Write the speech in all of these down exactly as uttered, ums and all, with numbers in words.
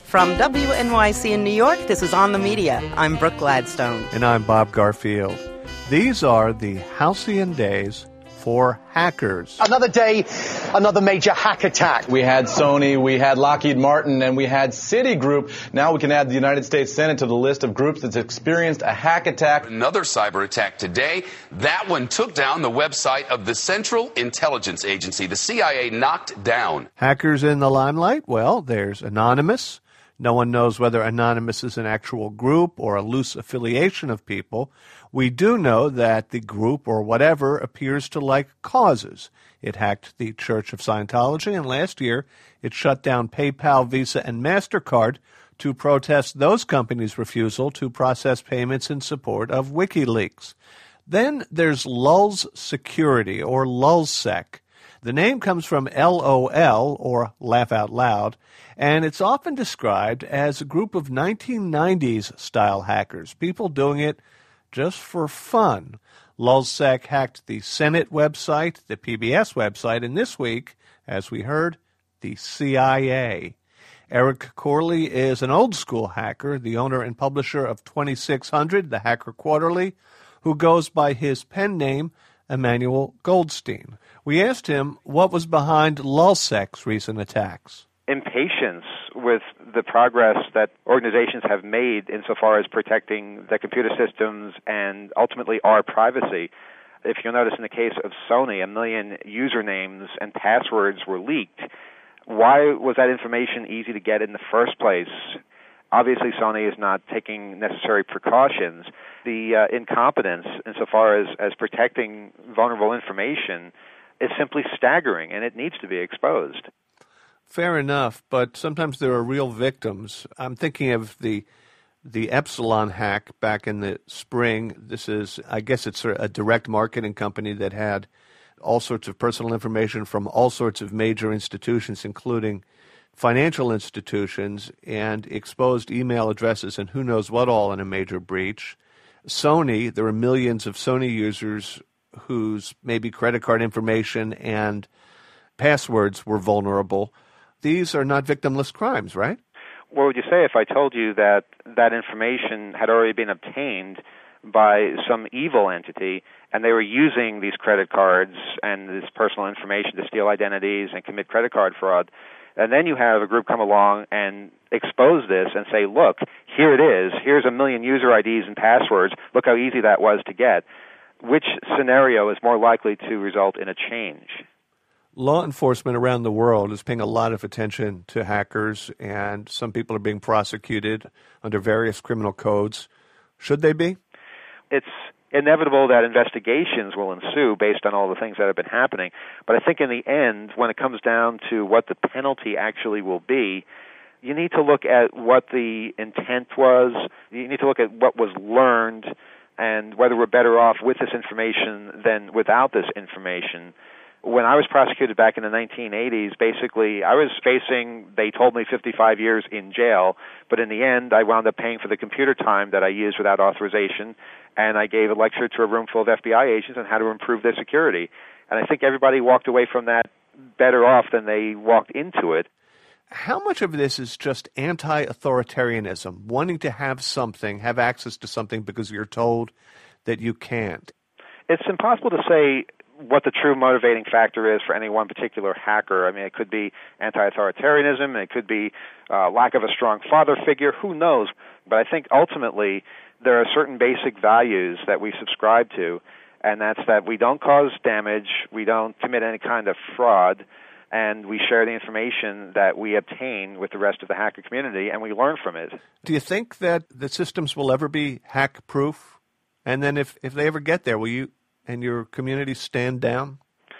From W N Y C in New York, this is On the Media. I'm Brooke Gladstone. And I'm Bob Garfield. These are the halcyon days for hackers. Another day, another major hack attack. We had Sony, we had Lockheed Martin, and we had Citigroup. Now we can add the United States Senate to the list of groups that's experienced a hack attack. Another cyber attack today. That one took down the website of the Central Intelligence Agency. The C I A knocked down. Hackers in the limelight? Well, there's Anonymous. No one knows whether Anonymous is an actual group or a loose affiliation of people. We do know that the group or whatever appears to like causes. It hacked the Church of Scientology, and last year it shut down PayPal, Visa, and MasterCard to protest those companies' refusal to process payments in support of WikiLeaks. Then there's Lulz Security, or LulzSec. The name comes from L O L, or laugh out loud, and it's often described as a group of nineteen nineties-style hackers, people doing it just for fun. LulzSec hacked the Senate website, the P B S website, and this week, as we heard, the C I A. Eric Corley is an old-school hacker, the owner and publisher of twenty-six hundred, the Hacker Quarterly, who goes by his pen name, Emmanuel Goldstein. We asked him what was behind LulzSec's recent attacks. Impatience with the progress that organizations have made insofar as protecting the computer systems and ultimately our privacy. If you'll notice in the case of Sony, a million usernames and passwords were leaked. Why was that information easy to get in the first place? Obviously, Sony is not taking necessary precautions. The uh, incompetence insofar as, as protecting vulnerable information is simply staggering, and it needs to be exposed. Fair enough, but sometimes there are real victims. I'm thinking of the the Epsilon hack back in the spring. This is, I guess it's a direct marketing company that had all sorts of personal information from all sorts of major institutions, including financial institutions, and exposed email addresses and who knows what all in a major breach. Sony, there are millions of Sony users whose maybe credit card information and passwords were vulnerable. These are not victimless crimes, right? What would you say if I told you that that information had already been obtained by some evil entity and they were using these credit cards and this personal information to steal identities and commit credit card fraud? And then you have a group come along and expose this and say, look, here it is. Here's a million user I Ds and passwords. Look how easy that was to get. Which scenario is more likely to result in a change? Law enforcement around the world is paying a lot of attention to hackers, and some people are being prosecuted under various criminal codes. Should they be? It's inevitable that investigations will ensue based on all the things that have been happening. But I think in the end, when it comes down to what the penalty actually will be, you need to look at what the intent was. You need to look at what was learned and whether we're better off with this information than without this information. When I was prosecuted back in the nineteen eighties, basically I was facing, they told me fifty-five years in jail, but in the end I wound up paying for the computer time that I used without authorization, and I gave a lecture to a room full of F B I agents on how to improve their security. And I think everybody walked away from that better off than they walked into it. How much of this is just anti-authoritarianism, wanting to have something, have access to something because you're told that you can't? It's impossible to say what the true motivating factor is for any one particular hacker. I mean, it could be anti-authoritarianism, it could be uh, lack of a strong father figure, who knows? But I think ultimately there are certain basic values that we subscribe to, and that's that we don't cause damage, we don't commit any kind of fraud, and we share the information that we obtain with the rest of the hacker community, and we learn from it. Do you think that the systems will ever be hack-proof? And then if, if they ever get there, will you and your community stand down?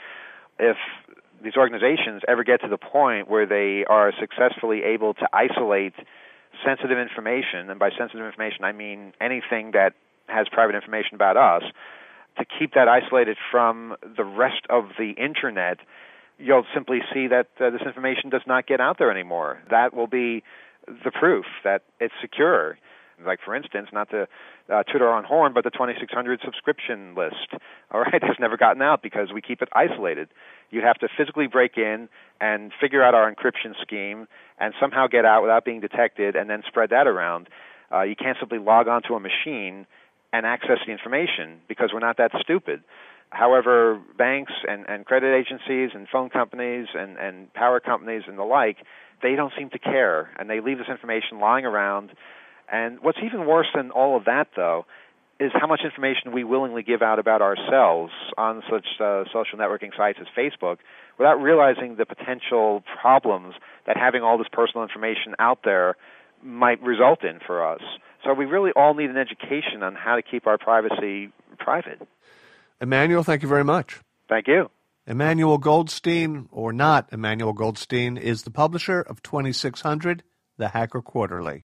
If these organizations ever get to the point where they are successfully able to isolate sensitive information, and by sensitive information I mean anything that has private information about us, to keep that isolated from the rest of the Internet, you'll simply see that uh, this information does not get out there anymore. That will be the proof that it's secure. Like, for instance, not to uh, toot our own horn, but the twenty-six hundred subscription list, all right, has never gotten out because we keep it isolated. You have to physically break in and figure out our encryption scheme and somehow get out without being detected and then spread that around. Uh, you can't simply log onto a machine and access the information because we're not that stupid. However, banks and, and credit agencies and phone companies and, and power companies and the like, they don't seem to care, and they leave this information lying around. And what's even worse than all of that, though, is how much information we willingly give out about ourselves on such uh, social networking sites as Facebook without realizing the potential problems that having all this personal information out there might result in for us. So we really all need an education on how to keep our privacy private. Emmanuel, thank you very much. Thank you. Emmanuel Goldstein, or not Emmanuel Goldstein, is the publisher of twenty-six hundred, The Hacker Quarterly.